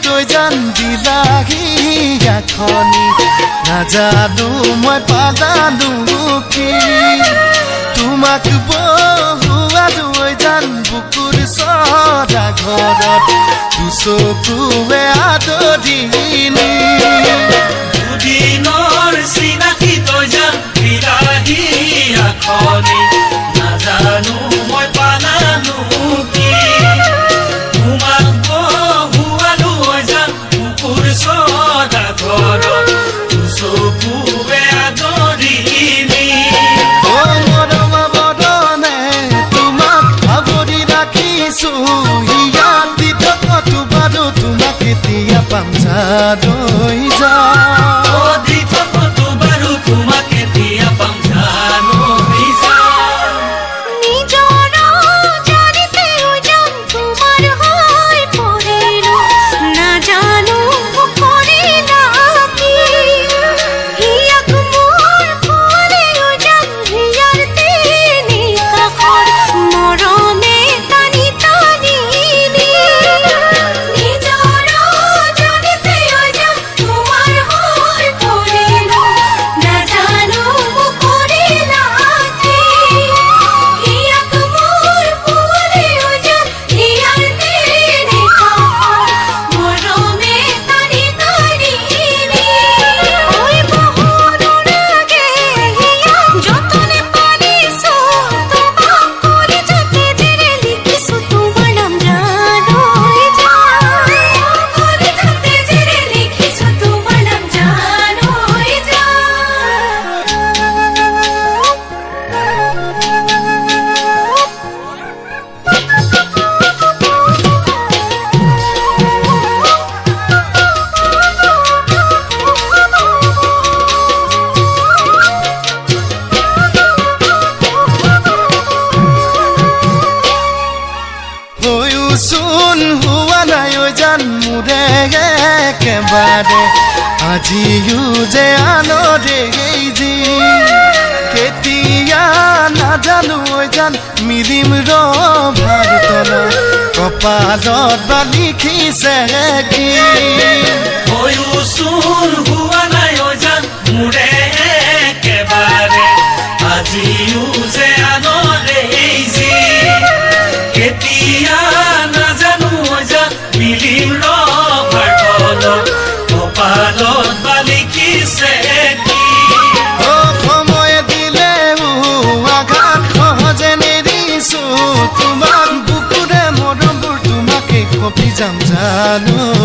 তই জান দিলাহি আখনি নাজানো মই পালানো কি তোমাক বহুৱালো জান বুকুৰ সদা ঘৰত দুচকুৱে আদৰিনি দুদিনৰ চিনাকি তই জান দিলাহি আখনি নাজানো মই পালানো কি তোমাক বহুৱালো জান বুকুৰ সদা ঘৰত দুচকুৱে আদৰিনি মৰম বদনে তোমাক আৱৰি ৰাখিছো ইয়াত দি থকাটো বাৰু তোমাক এতিয়া পাম জানৈ যা দি থকাটো বাৰু তোমাক এতিয়া পাম জানৈ যা চোন হোৱা নাই জান মোৰে একেবাৰে আজিও যে আনৰে যি কেতিয়া নাজানো জান মিলিম ৰভাৰ তলত কপালত বা লিখিছে কি চোন হোৱা নাই জান মোৰে একেবাৰে আজিও যে আনৰে যি কেতিয়া নাজানো জান মিলিম ৰভাৰ তলত কপালত বা লিখিছে কি সময় দিলেও আঘাত সহজে নেৰিছো তোমাক বুকুৰে মৰমবোৰ তোমাকে কপি যাম জানো